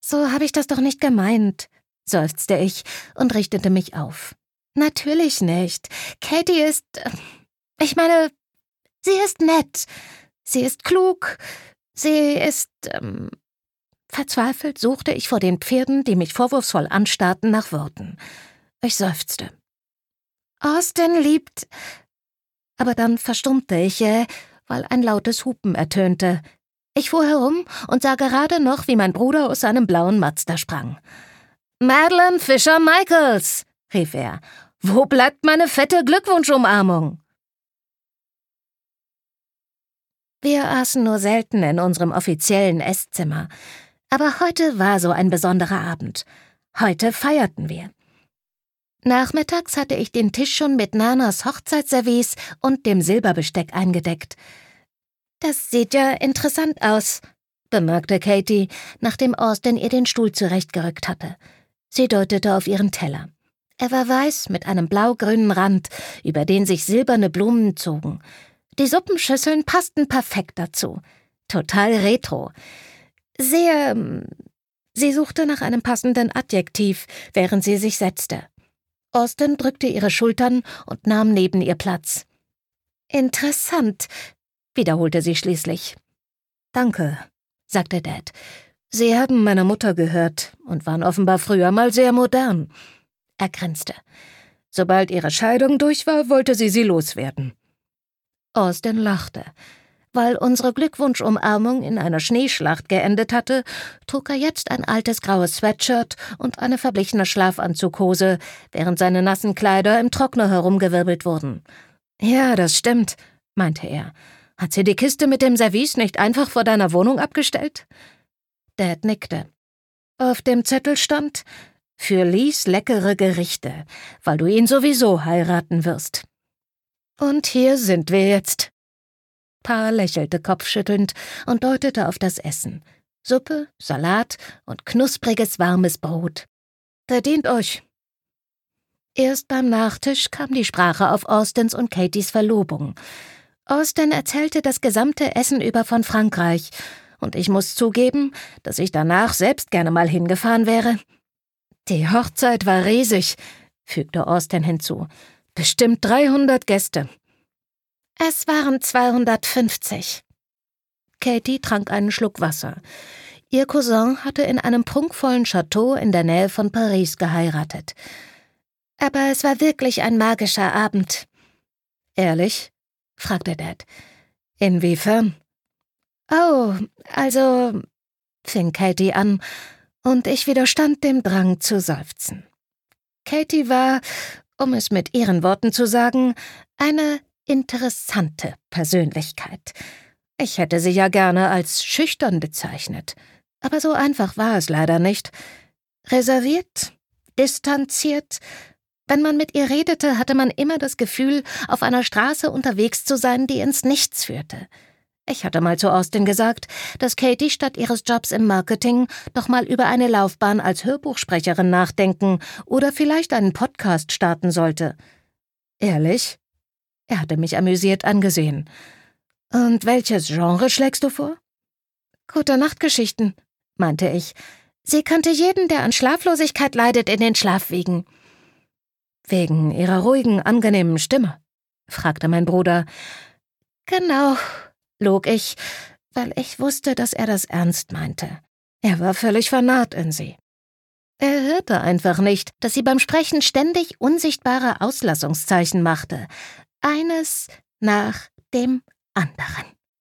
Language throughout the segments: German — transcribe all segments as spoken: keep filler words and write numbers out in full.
So habe ich das doch nicht gemeint, seufzte ich und richtete mich auf. Natürlich nicht. Katie ist... Ich meine, sie ist nett. Sie ist klug. Sie ist... Ähm, verzweifelt suchte ich vor den Pferden, die mich vorwurfsvoll anstarrten, nach Worten. Ich seufzte. Austin liebt... Aber dann verstummte ich, äh, weil ein lautes Hupen ertönte. Ich fuhr herum und sah gerade noch, wie mein Bruder aus seinem blauen Mazda sprang. »Madeline Fisher-Michaels«, rief er. »Wo bleibt meine fette Glückwunschumarmung?« Wir aßen nur selten in unserem offiziellen Esszimmer. Aber heute war so ein besonderer Abend. Heute feierten wir. Nachmittags hatte ich den Tisch schon mit Nanas Hochzeitsservice und dem Silberbesteck eingedeckt. »Das sieht ja interessant aus«, bemerkte Katie, nachdem Austin ihr den Stuhl zurechtgerückt hatte. Sie deutete auf ihren Teller. Er war weiß mit einem blau-grünen Rand, über den sich silberne Blumen zogen. Die Suppenschüsseln passten perfekt dazu. Total retro. Sehr... Sie suchte nach einem passenden Adjektiv, während sie sich setzte. Austin drückte ihre Schultern und nahm neben ihr Platz. »Interessant«, wiederholte sie schließlich. »Danke«, sagte Dad. »Sie haben meiner Mutter gehört und waren offenbar früher mal sehr modern.« Er grinste. Sobald ihre Scheidung durch war, wollte sie sie loswerden. Austin lachte. Weil unsere Glückwunschumarmung in einer Schneeschlacht geendet hatte, trug er jetzt ein altes graues Sweatshirt und eine verblichene Schlafanzughose, während seine nassen Kleider im Trockner herumgewirbelt wurden. »Ja, das stimmt«, meinte er. »Hat sie die Kiste mit dem Service nicht einfach vor deiner Wohnung abgestellt?« Dad nickte. Auf dem Zettel stand: »Für Lies leckere Gerichte, weil du ihn sowieso heiraten wirst.« Und hier sind wir jetzt. Pa lächelte kopfschüttelnd und deutete auf das Essen. Suppe, Salat und knuspriges, warmes Brot. »Verdient euch.« Erst beim Nachtisch kam die Sprache auf Austins und Katies Verlobung. Austin erzählte das gesamte Essen über von Frankreich, und ich muss zugeben, dass ich danach selbst gerne mal hingefahren wäre. »Die Hochzeit war riesig«, fügte Austin hinzu. »Bestimmt dreihundert Gäste.« »Es waren zweihundertfünfzig.« Katie trank einen Schluck Wasser. Ihr Cousin hatte in einem prunkvollen Chateau in der Nähe von Paris geheiratet. »Aber es war wirklich ein magischer Abend.« »Ehrlich?« fragte Dad. »Inwiefern?« »Oh, also«, fing Katie an, und ich widerstand dem Drang zu seufzen. Katie war, um es mit ihren Worten zu sagen, eine interessante Persönlichkeit. Ich hätte sie ja gerne als schüchtern bezeichnet, aber so einfach war es leider nicht. Reserviert, distanziert. Wenn man mit ihr redete, hatte man immer das Gefühl, auf einer Straße unterwegs zu sein, die ins Nichts führte. Ich hatte mal zu Austin gesagt, dass Katie statt ihres Jobs im Marketing doch mal über eine Laufbahn als Hörbuchsprecherin nachdenken oder vielleicht einen Podcast starten sollte. »Ehrlich?« Er hatte mich amüsiert angesehen. »Und welches Genre schlägst du vor?« »Gute-Nacht-Geschichten«, meinte ich. »Sie könnte jeden, der an Schlaflosigkeit leidet, in den Schlaf wiegen.« »Wegen ihrer ruhigen, angenehmen Stimme?« fragte mein Bruder. »Genau«, log ich, weil ich wusste, dass er das ernst meinte. Er war völlig vernarrt in sie. Er hörte einfach nicht, dass sie beim Sprechen ständig unsichtbare Auslassungszeichen machte. Eines nach dem anderen.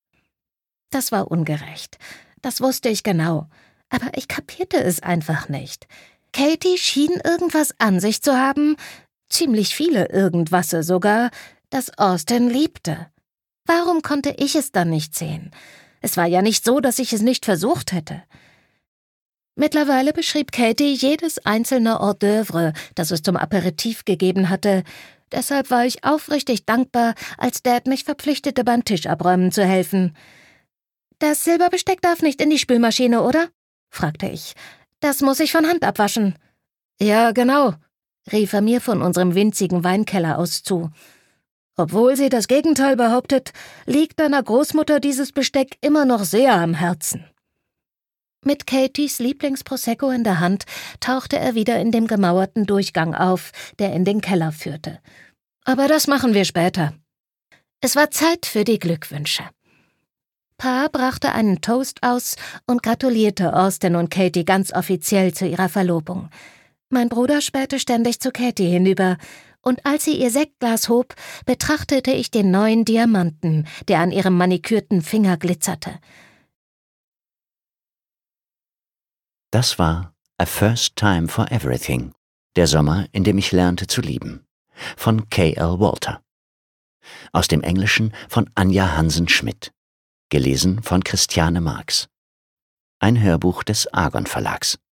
Das war ungerecht. Das wusste ich genau. Aber ich kapierte es einfach nicht. Katie schien irgendwas an sich zu haben, ziemlich viele Irgendwasse sogar, das Austin liebte. Warum konnte ich es dann nicht sehen? Es war ja nicht so, dass ich es nicht versucht hätte. Mittlerweile beschrieb Katie jedes einzelne Hors d'oeuvre, das es zum Aperitif gegeben hatte. Deshalb war ich aufrichtig dankbar, als Dad mich verpflichtete, beim Tisch abräumen zu helfen. »Das Silberbesteck darf nicht in die Spülmaschine, oder?« fragte ich. »Das muss ich von Hand abwaschen.« »Ja, genau«, rief er mir von unserem winzigen Weinkeller aus zu. »Obwohl sie das Gegenteil behauptet, liegt deiner Großmutter dieses Besteck immer noch sehr am Herzen.« Mit Katies Lieblingsprosecco in der Hand tauchte er wieder in dem gemauerten Durchgang auf, der in den Keller führte. Aber das machen wir später. Es war Zeit für die Glückwünsche. Pa brachte einen Toast aus und gratulierte Austin und Katie ganz offiziell zu ihrer Verlobung. Mein Bruder spähte ständig zu Katie hinüber, und als sie ihr Sektglas hob, betrachtete ich den neuen Diamanten, der an ihrem manikürten Finger glitzerte. Das war A First Time for Everything, der Sommer, in dem ich lernte zu lieben, von K L Walter. Aus dem Englischen von Anja Hansen-Schmidt. Gelesen von Christiane Marx. Ein Hörbuch des Argon Verlags.